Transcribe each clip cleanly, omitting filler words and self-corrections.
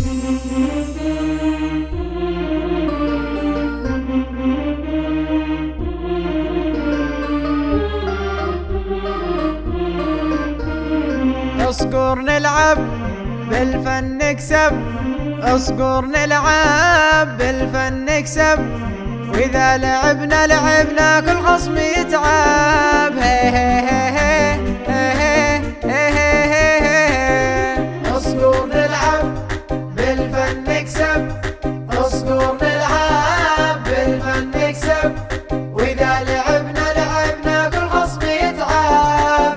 اصقر نلعب بالفن نكسب، اصقر نلعب بالفن نكسب، واذا لعبنا كل خصم يتعب. هي هي هي هي هي هي. اصقر نلعب بالفن نكسب، اصقر نلعب بالفن نكسب، واذا لعبنا كل خصم يتعب.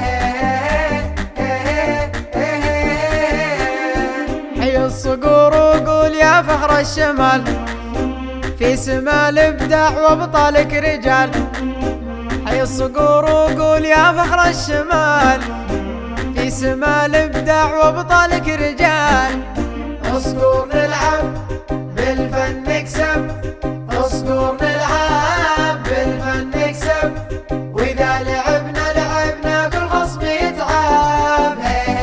حي الصقور وقول يا فخر الشمال، في سما الابداع وابطالك رجال. حي الصقور وقول يا فخر الشمال، في سما الابداع وابطالك رجال. اصقر نلعب بالفن نكسب، اصقر نلعب بالفن نكسب، واذا لعبنا كل خصم يتعب.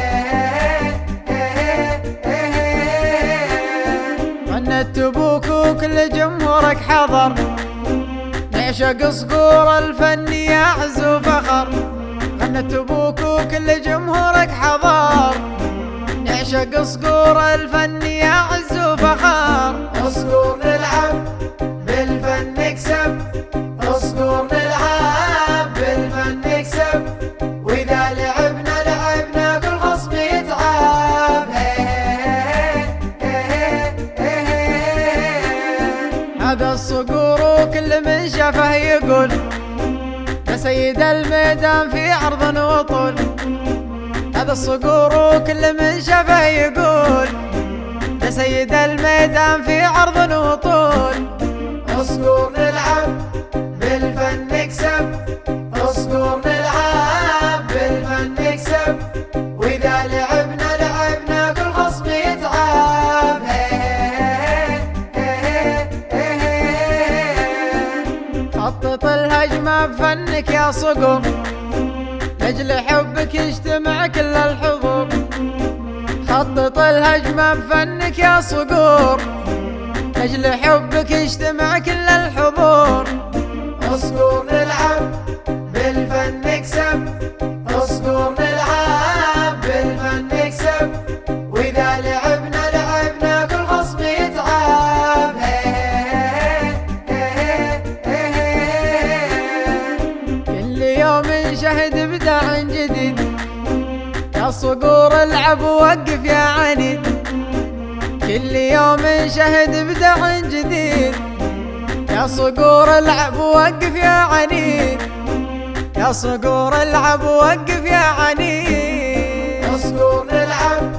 غنت ابوك وكل جمهورك حضر، نعشق صقور الفن يعز وفخر. غنت ابوك وكل جمهورك حضر، نعشق صقور الفن يعز وفخر. اصقر نلعب بالفن نكسب، اصقر نلعب بالفن نكسب، واذا لعبنا كل خصم يتعب. هذا الصقور وكل من شافه يقول يا سيد الميدان في عرض وطول. هذا الصقور وكل من شافه يقول يا سيد الميدان في عرض وطول. اصقر نلعب بالفن نكسب، اصقر نلعب بالفن نكسب، واذا لعبنا كل خصم يتعب. خطط الهجمة بفنك يا صقور، لاجل حبك يجتمع كل الحضور. خطط الهجمة بفنك يا صقور، لاجل حبك يجتمع كل الحضور. اصقر نلعب بالفن نكسب، اصقر نلعب بالفن نكسب، واذا لعبنا كل خصم يتعب. كل يوم نشهد ابداع جديد، يا صقور العب ووقف يا عنيد. كل يوم نشهد ابداع جديد، يا صقور العب ووقف يا عنيد. يا صقور العب ووقف يا عنيد. اصقر نلعب